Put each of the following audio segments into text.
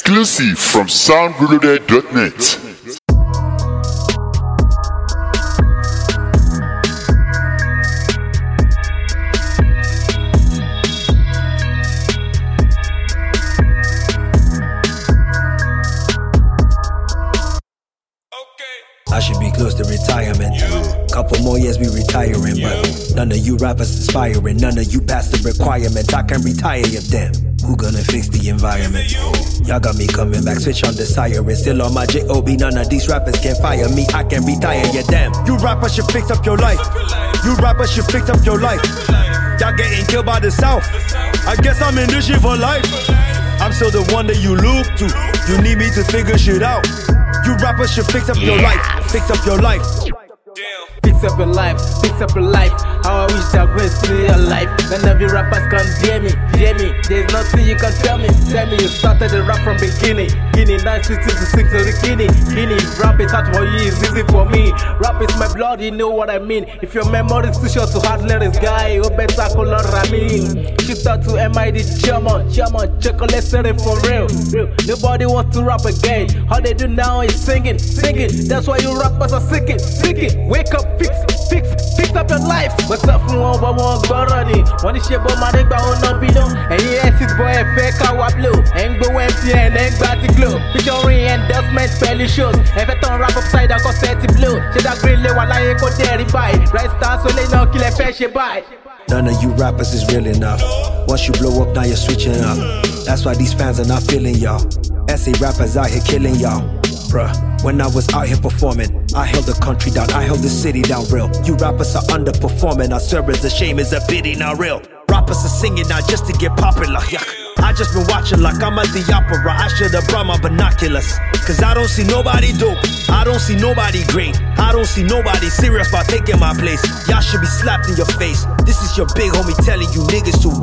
Exclusive from soundreloaded.net. I should be close to retirement. Couple more years we retiring, but none of you rappers inspiring. None of you pass the requirement. I can retire you, damn. Who gonna fix the environment? Y'all got me coming back, switch on the siren. Still on my J.O.B. None of these rappers can fire me. I can retire you, damn. You rappers should fix up your life. You rappers should fix up your life. Y'all getting killed by the South. I guess I'm in this shit for life. I'm still the one that you look to. You need me to figure shit out. You rappers should fix up your life. Fix up your life. Fix up your life, fix up your life. How I wish I could see your life. None of you rappers can hear me. There's nothing you can tell me. Tell me you started the rap from beginning. Guinea, 966 to the Guinea. Rap is hard for you, it's easy for me. Rap is my blood, you know what I mean. If your memory is too short to hard lyrics, guy, you better call on Ramin. Shoot out to MID Chairman, chocolate city for real. Nobody wants to rap again. All they do now is singing. That's why you rappers are sick it. Wake up, fix up your life. What's up from one by one running? When it's your boy, my nigga, on no below. And yes, it's boy, fake our blue. And go empty and then batty glow. Featuring endorsement, spelling shows. If I don't rap upside down, cause it's blue. Shit, I green while I ain't go there, buy. Right star, so they know kill a fish, buy. None of you rappers is real enough. Once you blow up, now you're switching up. That's why these fans are not feeling y'all. SA rappers out here killing y'all. Bruh, when I was out here performing, I held the country down, I held the city down real. You rappers are underperforming, I swear it's a shame, it's a pity, not real. Rappers are singing now just to get popular, yuck. I just been watching like I'm at the opera. I should've brought my binoculars, cause I don't see nobody dope, I don't see nobody great, I don't see nobody serious about taking my place. Y'all should be slapped in your face. This is your big homie telling you niggas to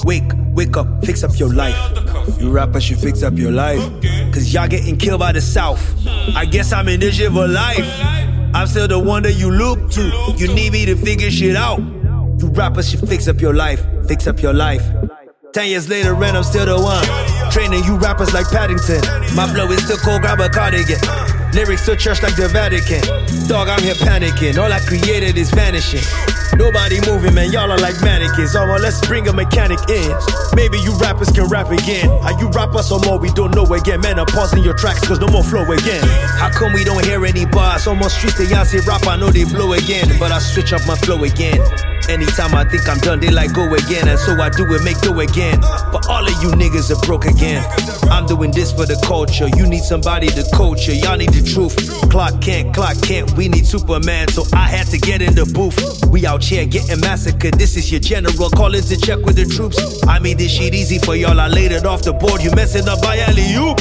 wake up, fix up your life. You rappers should fix up your life, cause y'all getting killed by the South. I guess I'm in this shit for life. I'm still the one that you look to. You need me to figure shit out. You rappers should fix up your life. Fix up your life. 10 years later and I'm still the one training you rappers like Paddington. My flow is still cold, grab a cardigan. Lyrics to church like the Vatican. Dog, I'm here panicking. All I created is vanishing. Nobody moving, man, y'all are like mannequins. Oh, well, let's bring a mechanic in. Maybe you rappers can rap again. Are you rappers or more? We don't know again. Man, I'm pausing your tracks cause no more flow again. How come we don't hear any bars? On my streets, they all say rap, I know they blow again. But I switch up my flow again. Anytime I think I'm done, they like go again. And so I do it, make do again. But all of you niggas are broke again. I'm doing this for the culture. You need somebody to coach you. Y'all need the truth. Clock can't. We need Superman, so I had to get in the booth. We out here getting massacred. This is your general calling to check with the troops. I made this shit easy for y'all. I laid it off the board. You messing up by alley-oop.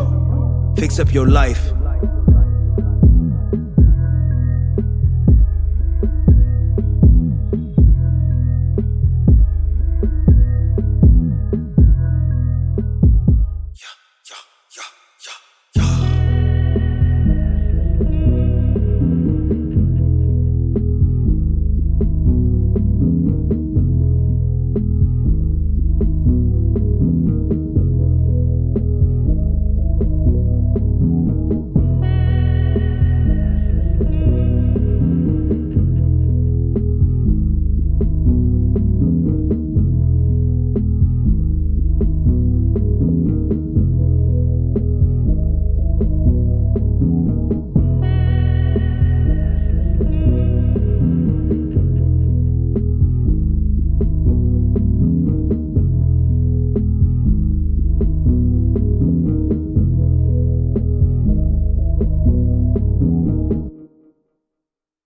Ooh. Fix up your life.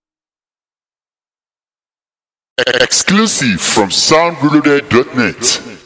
Exclusive from soundreloaded.net.